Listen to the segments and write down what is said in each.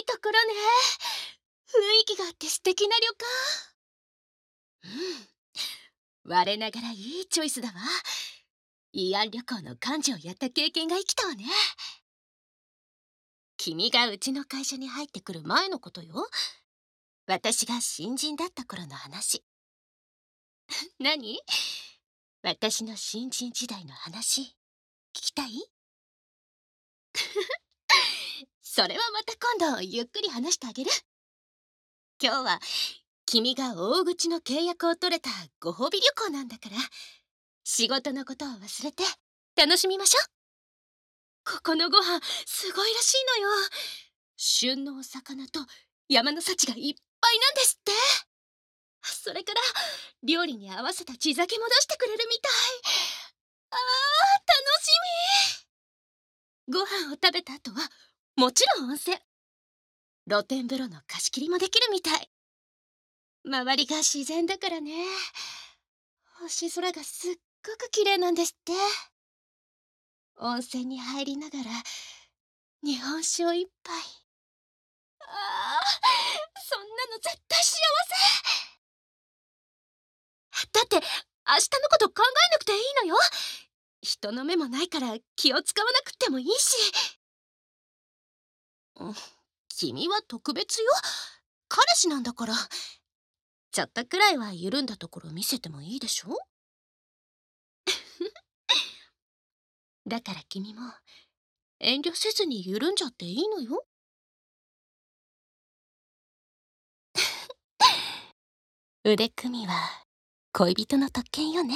ところね。雰囲気があって素敵な旅館。我ながらいいチョイスだわ。慰安旅行の幹事をやった経験が生きたわね。君がうちの会社に入ってくる前のことよ。私が新人だった頃の話。何？私の新人時代の話、聞きたい？それはまた今度ゆっくり話してあげる。今日は君が大口の契約を取れたご褒美旅行なんだから、仕事のことを忘れて楽しみましょう。ここのご飯すごいらしいのよ。旬のお魚と山の幸がいっぱいなんですって。それから料理に合わせた地酒も出してくれるみたい。あー、楽しみ。ご飯を食べた後はもちろん温泉、露天風呂の貸し切りもできるみたい。周りが自然だからね。星空がすっごく綺麗なんですって。温泉に入りながら日本酒を一杯。ああ、そんなの絶対幸せ。だって明日のこと考えなくていいのよ。人の目もないから気を使わなくてもいいし。うん、君は特別よ。彼氏なんだから。ちょっとくらいは緩んだところ見せてもいいでしょ。だから君も遠慮せずに緩んじゃっていいのよ。腕組みは恋人の特権よね。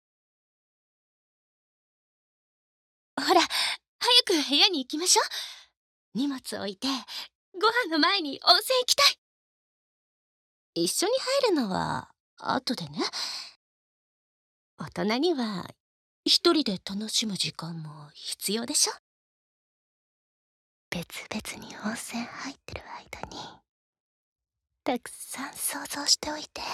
ほら、早く部屋に行きましょう。荷物置いてご飯の前に温泉行きたい。一緒に入るのは後でね。大人には一人で楽しむ時間も必要でしょ。別々に温泉入ってる間にたくさん想像しておいて。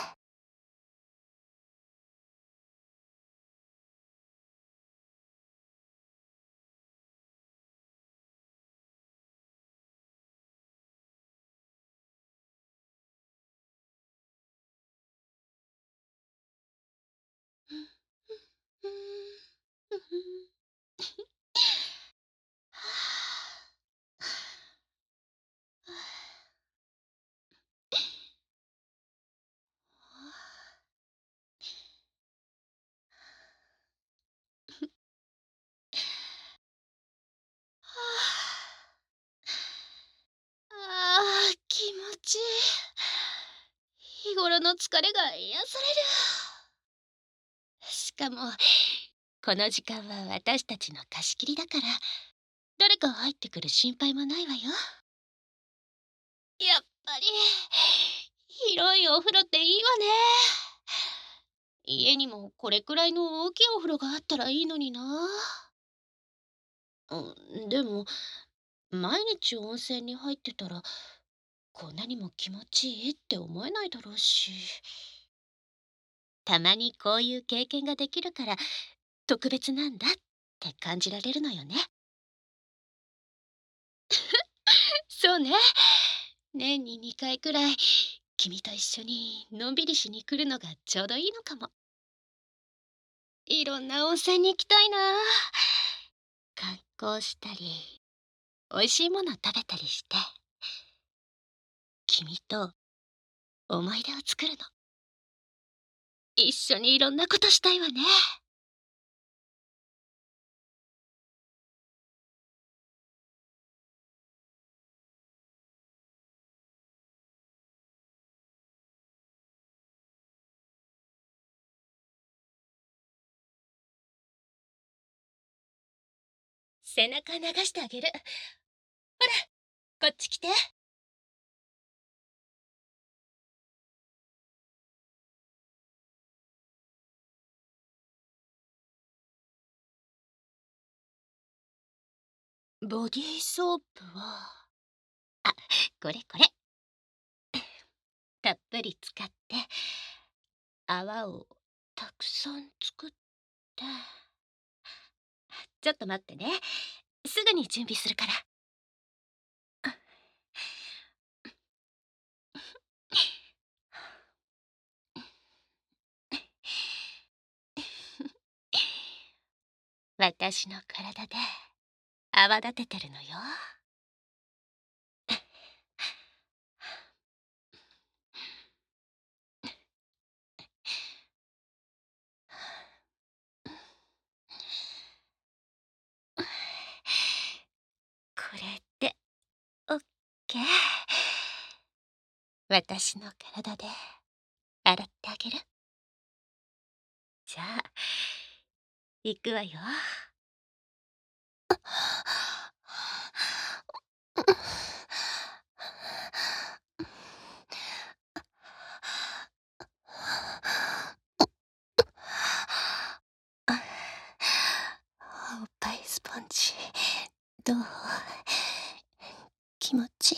気持ちいい。日頃の疲れが癒される。しかもこの時間は私たちの貸し切りだから、誰か入ってくる心配もないわよ。やっぱり広いお風呂っていいわね。家にもこれくらいの大きいお風呂があったらいいのにな。でも毎日温泉に入ってたらこんなにも気持ちいいって思えないだろうし。たまにこういう経験ができるから特別なんだって感じられるのよね。そうね。年に2回くらい君と一緒にのんびりしに来るのがちょうどいいのかも。いろんな温泉に行きたいな。観光したり美味しいもの食べたりして君と思い出を作るの。一緒にいろんなことしたいわね。背中流してあげる。ほら、こっち来て。ボディーソープは、あ、これこれ。たっぷり使って泡をたくさん作って。ちょっと待ってね。すぐに準備するから。 私の体で泡立ててるのよ。これでオッケー。私の体で洗ってあげる。じゃあ行くわよ。おっぱいスポンジどう？気持ちいい？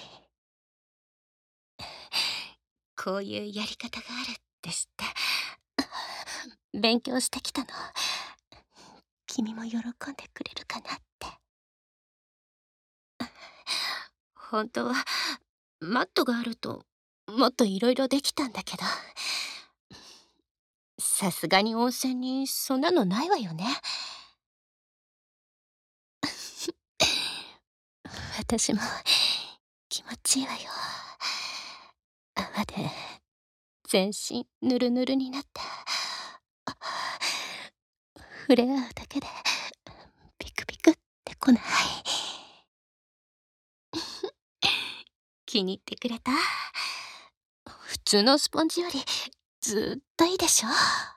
こういうやり方があるですって勉強してきたの。君も喜んでくれるかなって。本当はマットがあるともっといろいろできたんだけど、さすがに温泉にそんなのないわよね。私も気持ちいいわよ。泡で全身ぬるぬるになって、触れ合うだけでピクピクってこない？気に入ってくれた？普通のスポンジよりずっといいでしょ？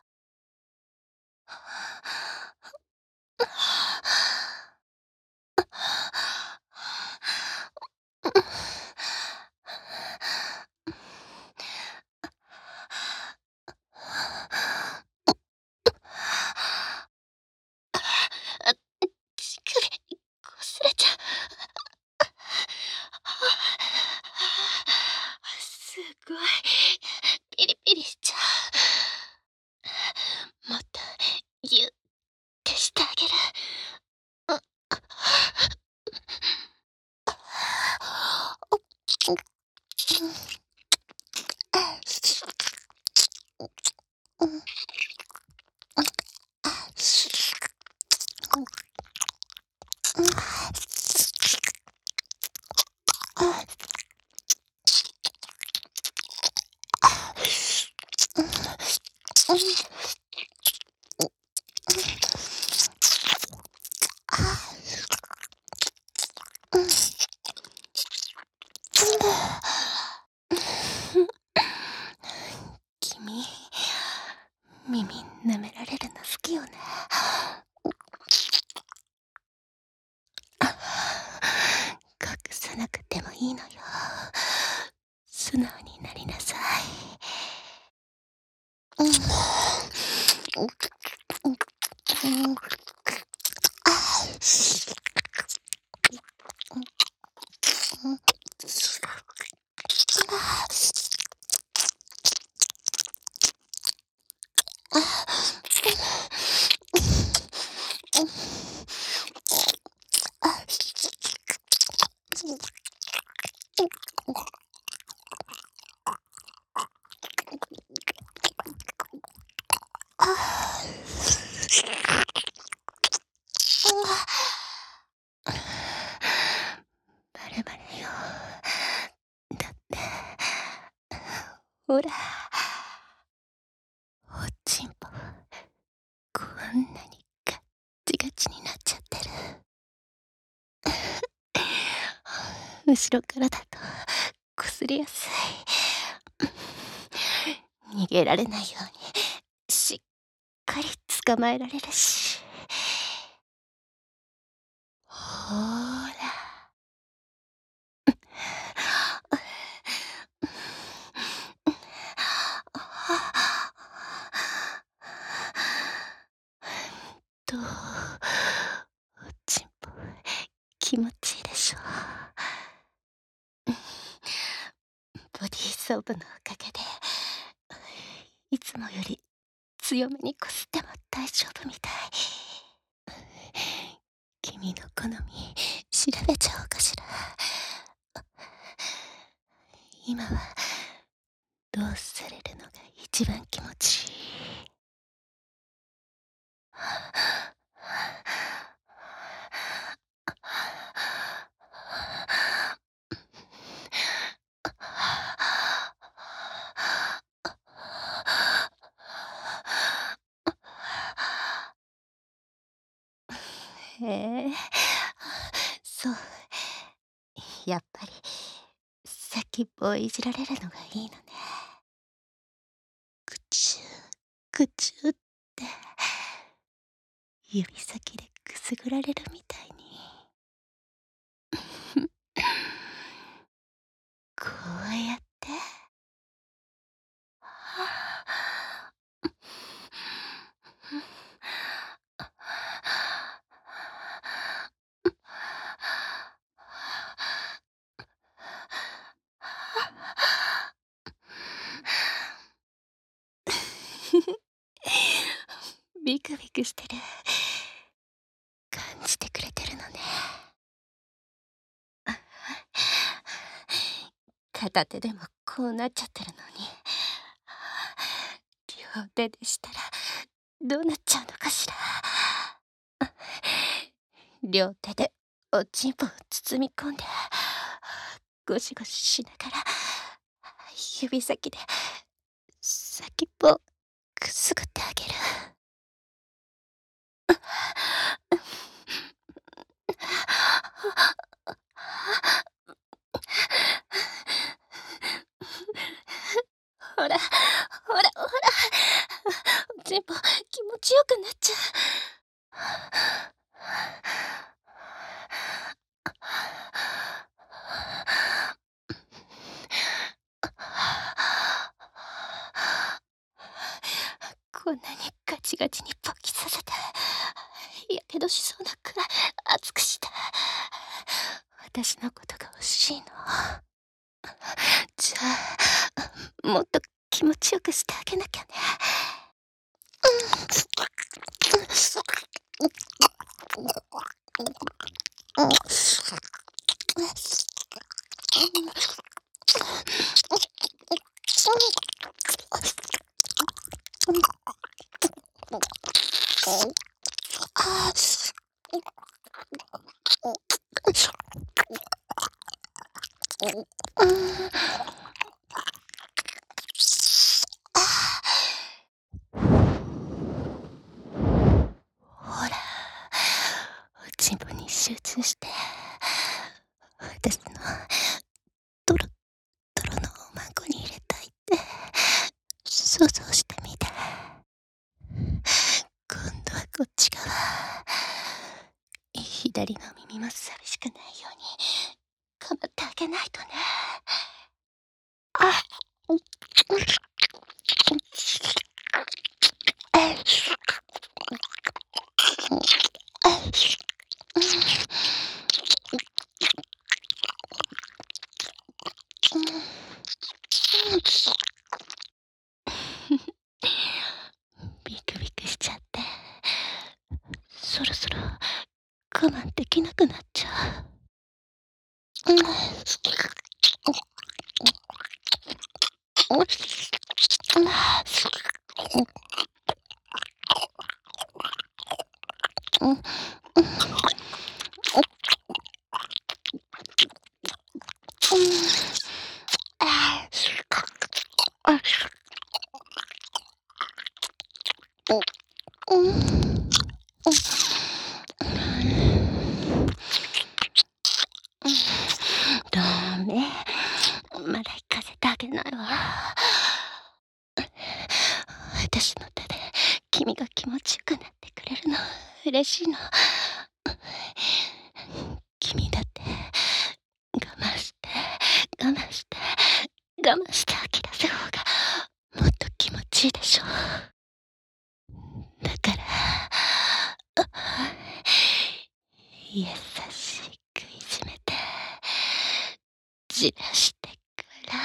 乳首擦れちゃう。すごいピリピリしちゃう。もっとギュッてしてあげる。君、耳舐められるの好きよね。隠さなくてもいいのよ。素直になりなさい。バレバレよ。だってほら、おちんぽこんなにガッチガチになっちゃってる。後ろからだと擦りやすい。逃げられないようにしっかり捕まえられるし。ほーら。どう？おちんぽ気持ちいいでしょ？ボディーソープのおかげでいつもより強めにこすっても大丈夫みたい。君の好み調べちゃおうかしら。今はどうされるのが一番気持ちいい？ へえ、そう。やっぱり、先っぽをいじられるのがいいのね。くちゅくちゅって、指先でくすぐられるみたいに。こうやって。ビクビクしてる。感じてくれてるのね。片手でもこうなっちゃってるのに、両手でしたらどうなっちゃうのかしら。両手でおちんぽを包み込んで、ゴシゴシしながら指先で先っぽをくすぐってあげる。ほらほらほら、おちんぽ気持ちよくなっちゃう。こんなにガチガチに勃起させて、やけどしそうなくらい熱くして、私のことが欲しいの。じゃあ、もっと気持ちよくしてあげなきゃね。ほら、おちんぽに集中して、私のトロットロのおまんこに入れたいって想像してみて。今度はこっち側。左の耳も寂しくないようにかまってあげないとね。あビクビクしちゃって、そろそろ我慢できなくなっちゃう。ダメ。まだ行かせてあげないわ。私の手で君が気持ちよくなってくれるの嬉しいの。君だって我慢して我慢して我慢して吐き出す方がもっと気持ちいいでしょ。だから優しくいじめてじらしてから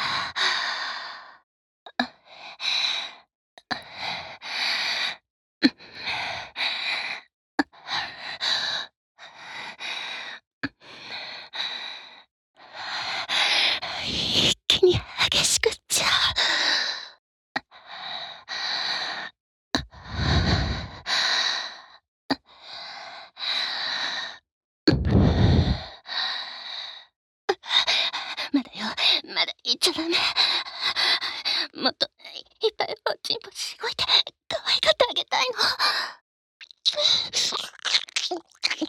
一気に激しくっちゃまだよ、まだ言っちゃダメ。もっといっぱいおちんぽしごいて可愛がってあげたいの。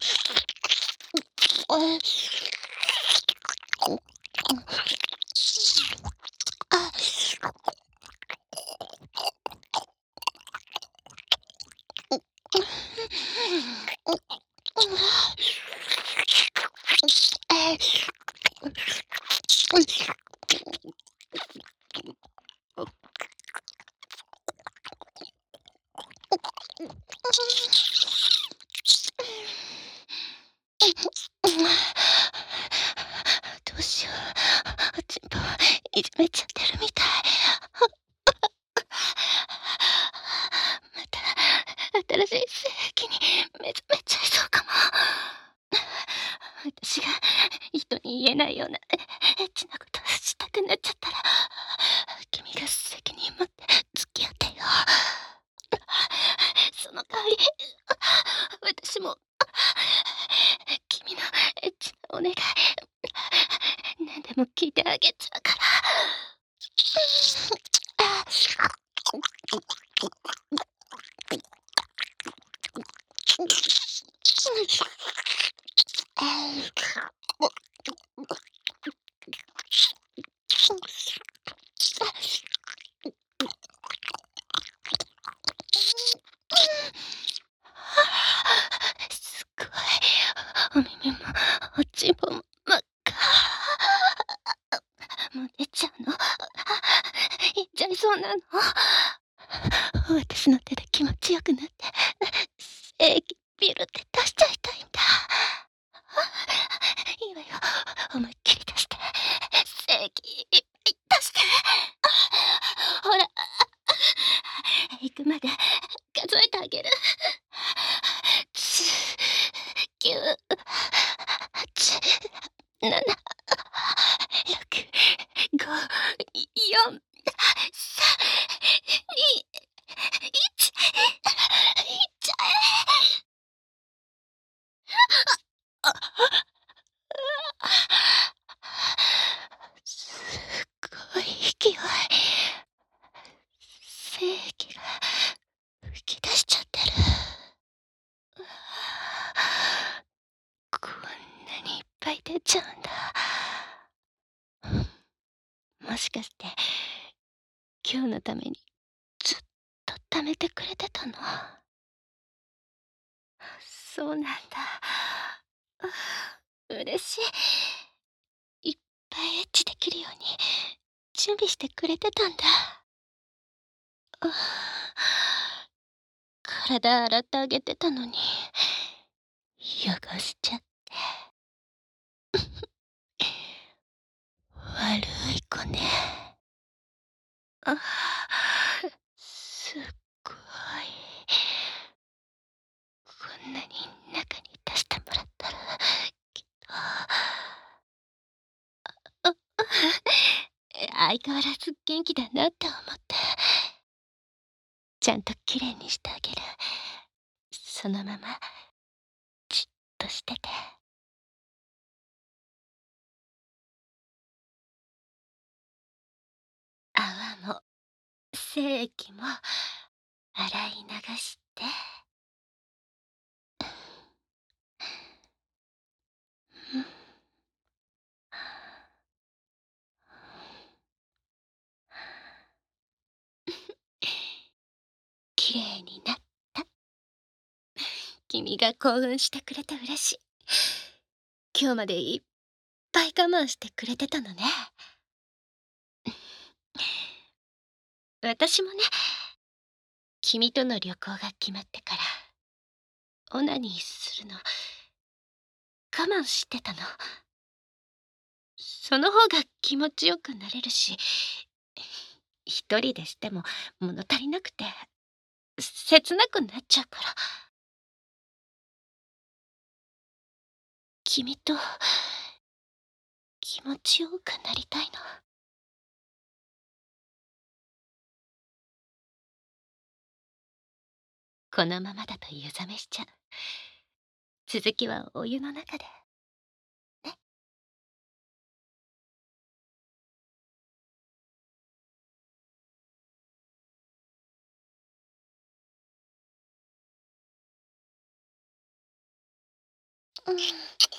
どうしよう。チンポいじめちゃってるみたい。また新しい性器に目覚めちゃいそうかも。私が人に言えないようなエッチなことしたくなっちゃったら、君が責任持って付き合ってよ。その代わり、私も君のエッチなお願い、何でも聞いてあげちゃうから。すっごい。お耳もおちんぽも真っ赤。もう出ちゃうの？いっちゃいそうなの？私の手で気持ちよくなって、精液ビュルって出しちゃいたいんだ。いいわよ、思いっきり出して。精液いっぱい出して。ほら、行くまで数えてあげる。9、8、7、6、5、4、3、2、1、いっちゃえ。すっごい勢い。精液が吹き出しちゃってる。こんなにいっぱい出ちゃうんだ。もしかして今日のためにずっと貯めてくれてたの？そうなんだ。嬉しい。いっぱいエッチできるように準備してくれてたんだ。体洗ってあげてたのに汚しちゃって。悪い子ね。すっごい。こんなに中に出してもらったら、きっと相変わらず元気だなって思って、ちゃんときれいにしてあげる。そのまま、じっとしてて。泡も、精液も、洗い流して。うん。きれいになった。君が興奮してくれて嬉しい。今日までいっぱい我慢してくれてたのね。私もね、君との旅行が決まってからオナニーするの我慢してたの。その方が気持ちよくなれるし、一人でしても物足りなくて切なくなっちゃうから。君と気持ちよくなりたいの。このままだと湯冷めしちゃう。続きはお湯の中でね。うん。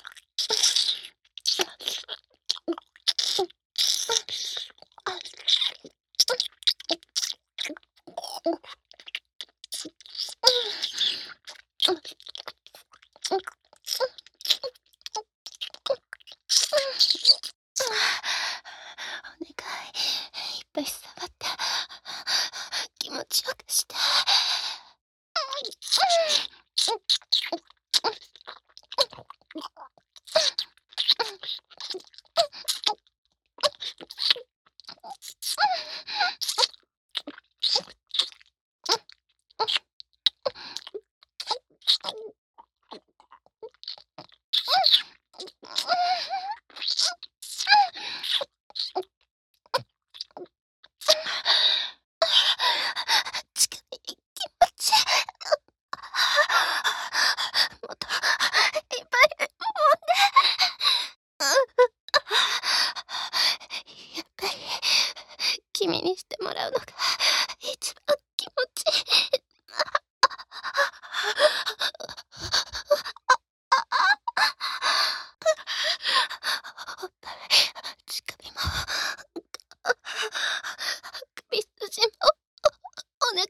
お願い、いっぱい触って気持ちよくして。 乳首気持ちいい。もっといっぱい揉んで。やっぱり君にしてもらうのが一番気持ちいい。おっぱい、乳首も、首筋も、お腹も、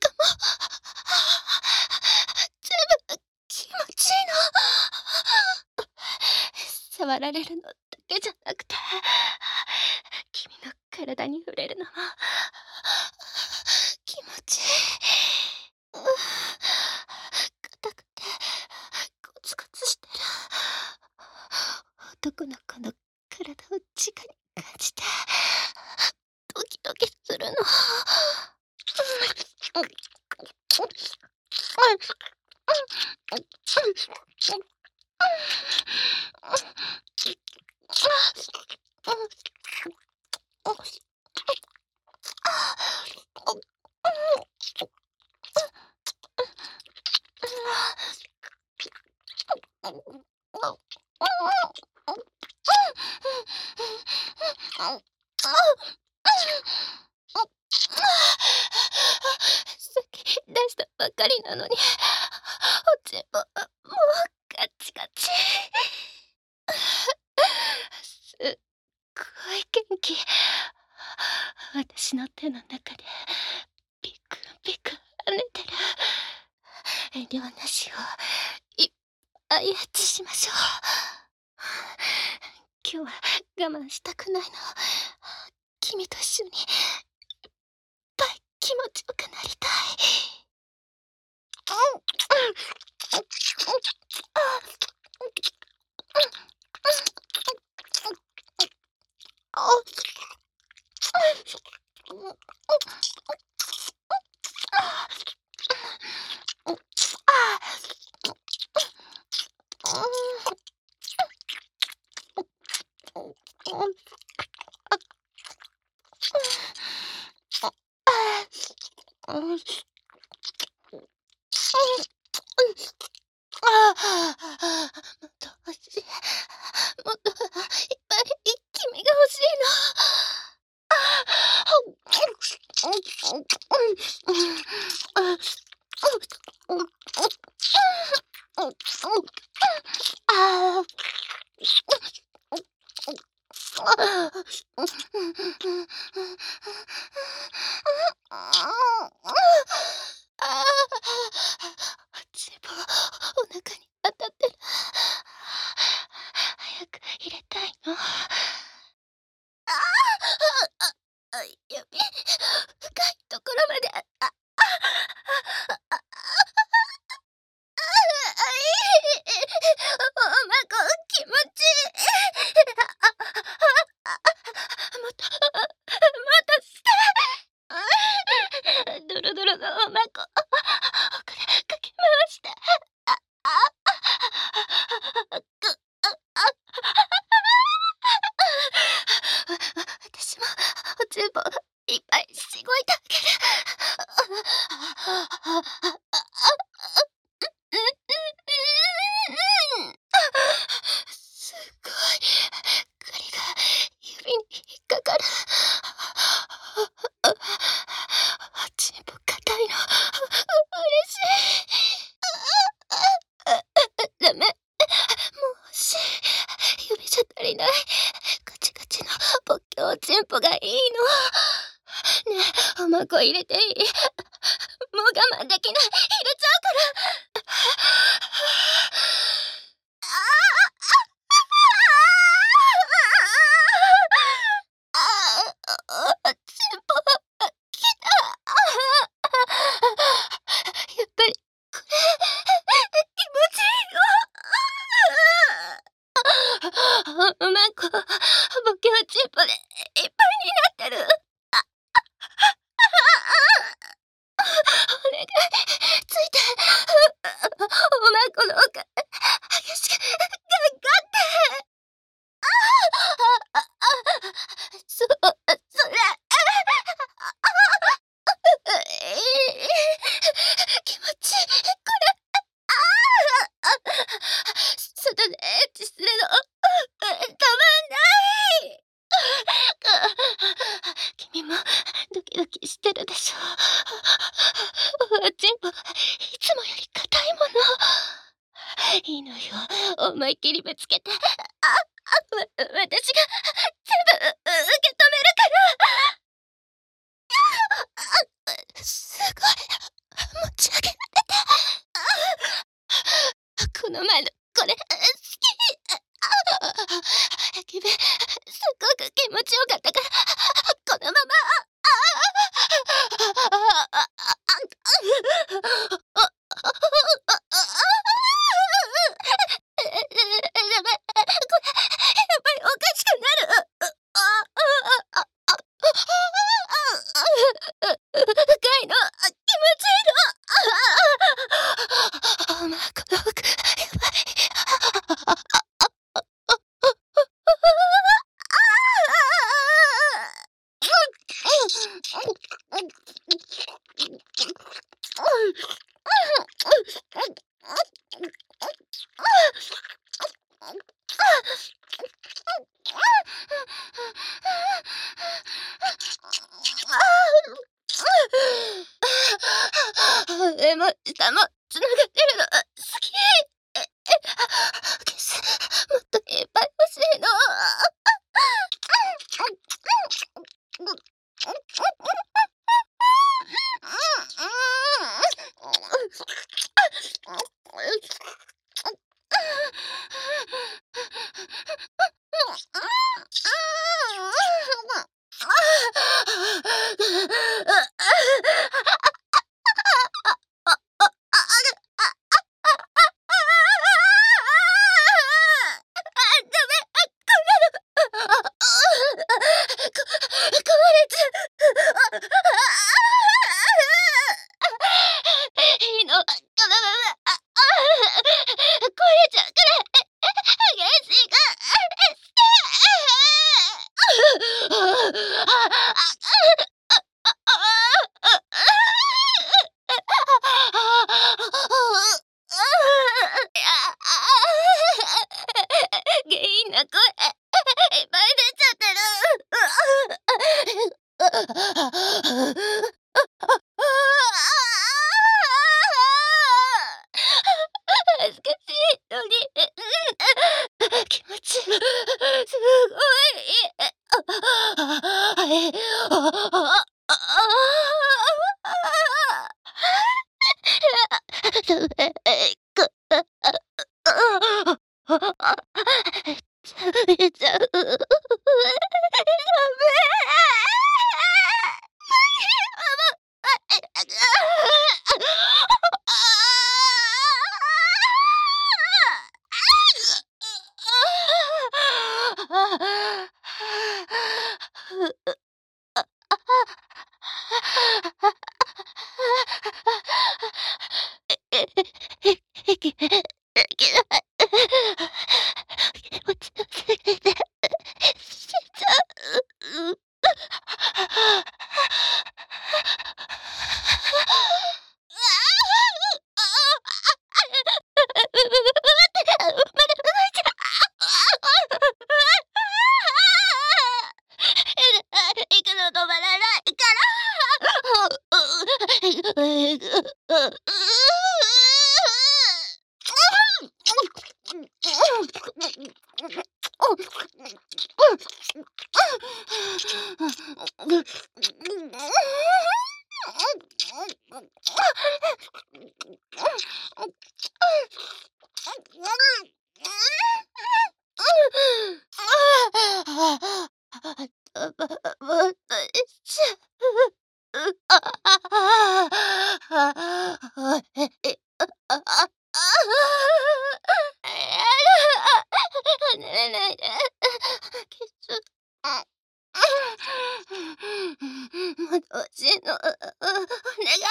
全部気持ちいいの。触られるのだけじゃなくて、君の体に触れるのも気持ちいい。硬くてゴツゴツしてる男の子の体を直に感じてドキドキするの。さっき出したばかりなのに、おちんぽもうガチガチ。すっごい元気。私の手の中でピクピク跳ねてる。遠慮なしをいっぱいエッチしましょう。今日は我慢したくないの。君と一緒にいっぱい気持ちよくなりたい。もっと欲しい。もっといっぱい君が欲しいチンポお腹に当たってる。早く入れたいの。指深いところまでおまこ気持ちいい。もっとしてドロドロのおまこ奥でかき回して私もおちんぽいっぱいしごいてあげる。すごい栗が指に引っかかる。おちんぽ硬いの嬉しい。ダメ、もう欲しい。指じゃ足りない。ガチガチのポッキョおちんぽがいいの。ねえ、おまこ入れていい？もう我慢できない。入れちゃうから。おちんぽきた。やっぱりこれ気持ちいいよ。おまこボケおちんぽでいっぱいになってる。 してるでしょ。おちんぽがいつもより硬いもの。いいのよ、思いっきりぶつけて、私が全部受け止めるから。すごい持ち上げられた。この前のこれ好き。君すっごく気持ちよかったから、このまま。ダメ、これやっぱりおかしくなる。深いの、気持ちいいの。まあ、この服やばい。上も下もつながってるの好き。キスもっといっぱい欲しいの。いいの、このまま。壊れちゃうくらい激しい下品な声いっぱい出ちゃってる。恥ずかしいのに、気持ちすごい。食べちゃう。ダメ。気持ちよすぎて死んじゃう。行くの止まらないから。離れないで。キス。もっと欲しいの。お願い。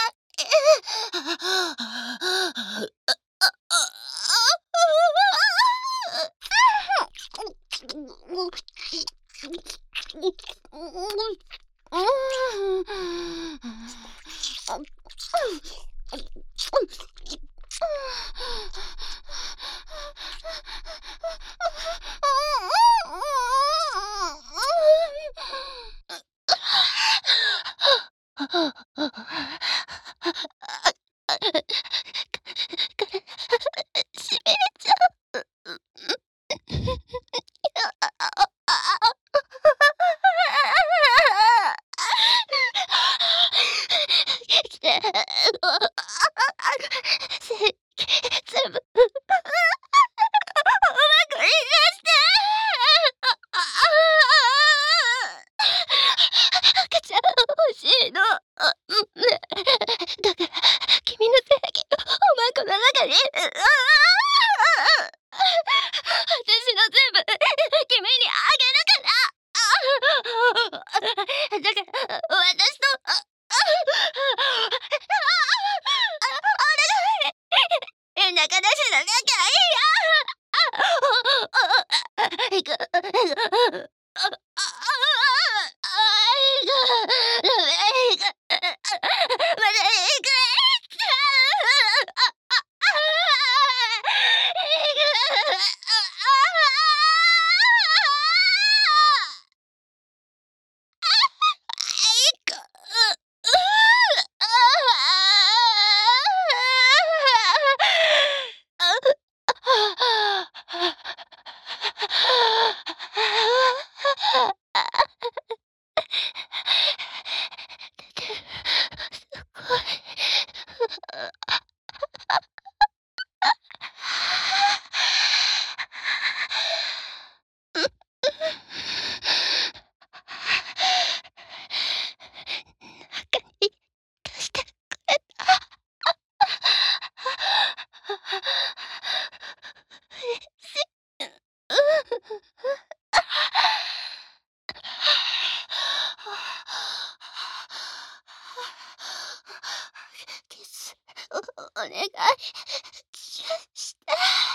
しびれちゃう。全部うまくいかして。赤ちゃん欲しいの。だから君の精液おまんこの中に。私の全部君にあげるから。だから私とお願い。仲出しなきゃいいよ。行く。キスお願いして。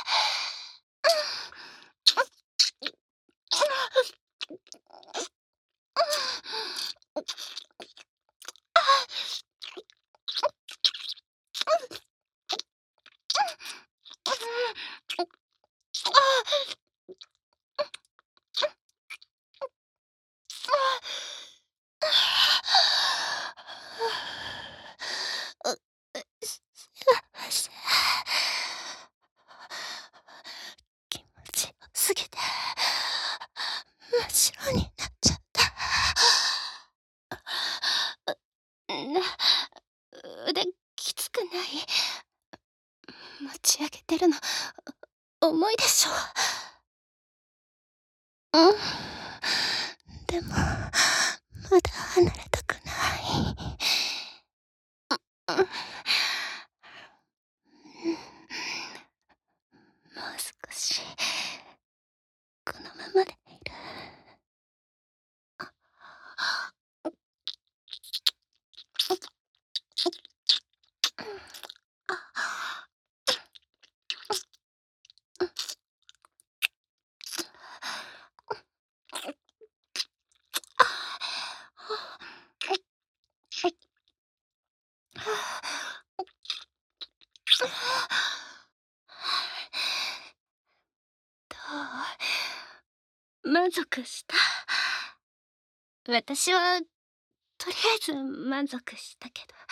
気持ちよすぎて真っ白になっちゃった。腕きつくない？持ち上げてるの重いでしょ。でもまだ離れたくない。もう少しこのままでいる。どう？満足した？私はとりあえず満足したけど、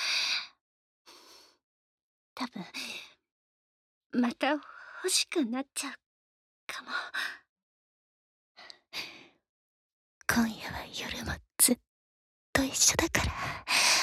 多分また欲しくなっちゃうかも。今夜は夜もずっと一緒だから。